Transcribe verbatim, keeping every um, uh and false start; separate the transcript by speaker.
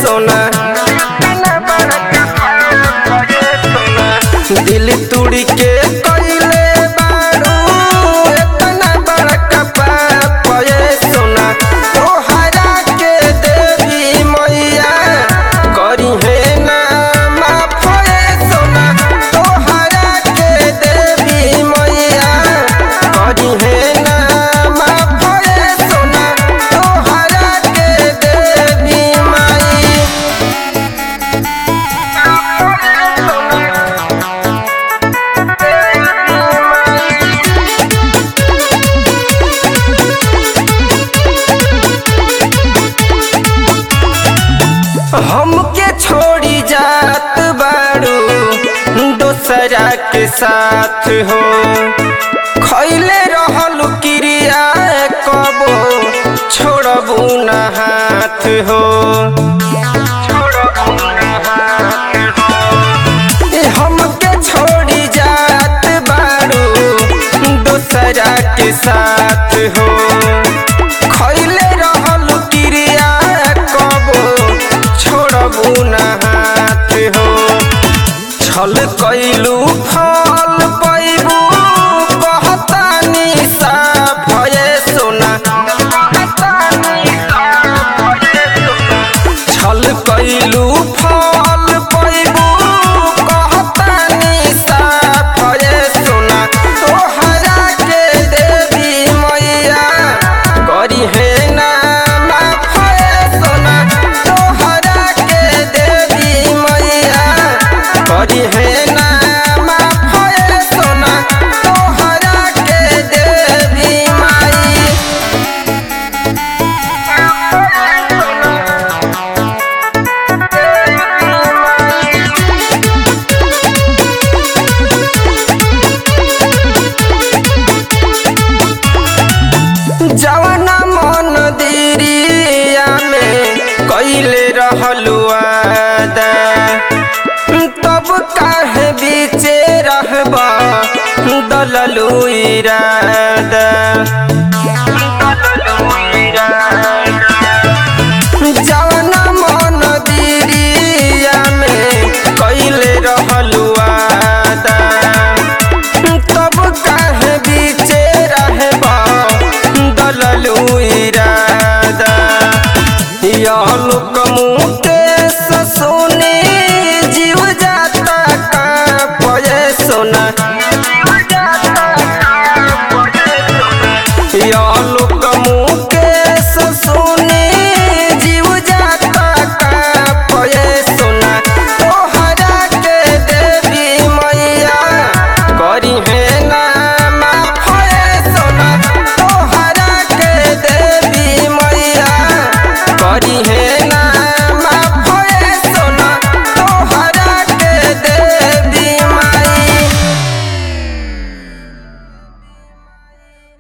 Speaker 1: सोना दिल तुड़ी के कइले बारू इतना बड़का पाप ये सोना तोहरा के देवी मैया करी है ना माफ ये सोना तोहरा के देवी मैया करी है ना माफ ये सोना तोहरा के देवी माई हमके छोड़ी जात बारू दोसरा के साथ हो खैले रहल क्रिया कबो छोड़बू न हाथ हो हमके छोड़ी जात बारू दोसरा के साथ हो खैले रहल क्रिया कबो छोड़बू न हाथ हो छल कैलू फल पैबू कहतानी साफ ये सोना छल कैलू फल पैबू कहतानी साफ ये सोना तोहरा के देवी मैया करी है ना माफ ये सोना तोहरा के देवी मैया करी है ना माफ ये सोना तोहरा के देवी माई जवाना मन दिरिया में कइले रहलू वादा तब काहे बीचे रहबा दललू इरादा जवाना